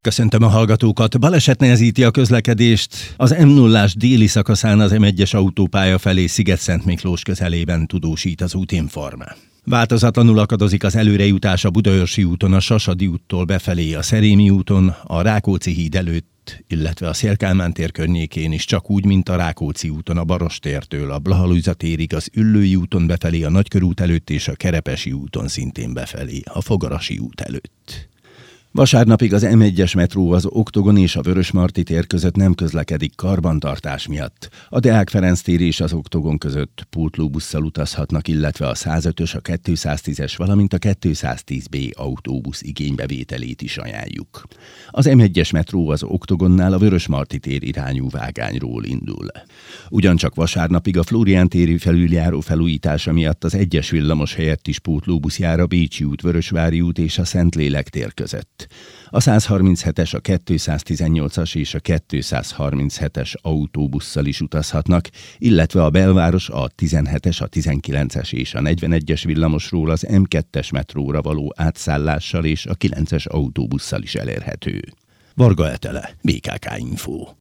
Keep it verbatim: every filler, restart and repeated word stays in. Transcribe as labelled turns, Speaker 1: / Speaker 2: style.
Speaker 1: Köszöntöm a hallgatókat! Baleset nehezíti a közlekedést az M nullás déli szakaszán az M egyes autópálya felé Sziget-Szent-Miklós közelében, tudósít az Útinform. Változatlanul akadozik az előrejutás a Budaörsi úton, a Sasadi úttól befelé, a Szerémi úton, a Rákóczi híd előtt, illetve a Széll-Kálmán tér környékén is, csak úgy, mint a Rákóczi úton a Barostértől a Blaha Lujza térig, az Üllői úton befelé, a Nagykörút előtt és a Kerepesi úton szintén befelé, a Fogarasi út előtt. Vasárnapig az M egyes metró az Oktogon és a Vörösmarty tér között nem közlekedik karbantartás miatt. A Deák Ferenc tér és az Oktogon között pótlóbusszal utazhatnak, illetve a százötös, a kétszáztízes, valamint a kétszáztíz B autóbusz igénybevételét is ajánljuk. Az M egyes metró az Oktogonnál a Vörösmarty tér irányú vágányról indul. Ugyancsak vasárnapig a Flórián téri felüljáró felújítása miatt az egyes villamos helyett is pótlóbusz jár a Bécsi út, Vörösvári út és a Szentlélek tér között. A százharminchetes, a kétszáztizennyolcas és a kétszázharminchetes autóbusszal is utazhatnak, illetve a belváros a tizenhetes, a tizenkilences és a negyvenegyes villamosról az M kettes metróra való átszállással és a kilences autóbusszal is elérhető. Varga Etele, bé ká ká Info.